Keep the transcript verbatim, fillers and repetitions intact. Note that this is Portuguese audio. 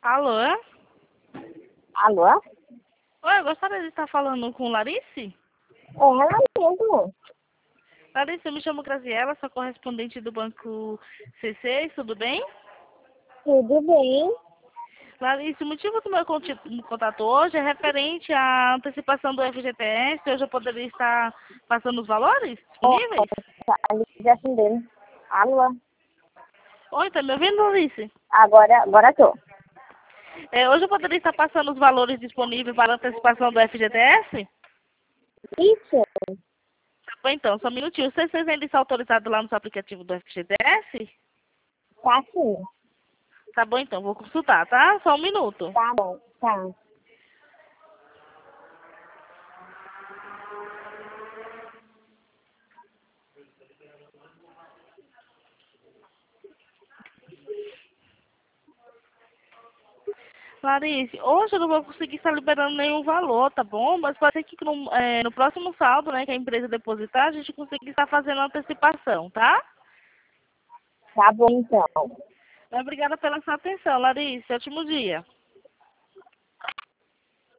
Alô? Alô? Oi, eu gostaria de estar falando com Larice? É ela mesmo. Larice, eu me chamo Graziela, sou correspondente do Banco C C, tudo bem? Tudo bem? Larice, o motivo do meu conti- contato hoje é referente à antecipação do F G T S. Hoje eu poderia estar passando os valores Ó, disponíveis? tá ali já atendendo. Alô? Oi, tá me ouvindo, Larice? Agora, agora tô. É, hoje eu poderia estar passando os valores disponíveis para a antecipação do F G T S? Isso? Tá bom, então, só um minutinho. Vocês vocês ainda estão autorizados lá no seu aplicativo do F G T S? Tá sim. Tá bom, então, vou consultar, tá? Só um minuto. Tá bom, tá. Clarice, hoje eu não vou conseguir estar liberando nenhum valor, tá bom? Mas pode ser que no, é, no próximo saldo, né, que a empresa depositar, a gente consiga estar fazendo a antecipação, tá? Tá bom então. Obrigada pela sua atenção, Larice. Ótimo dia.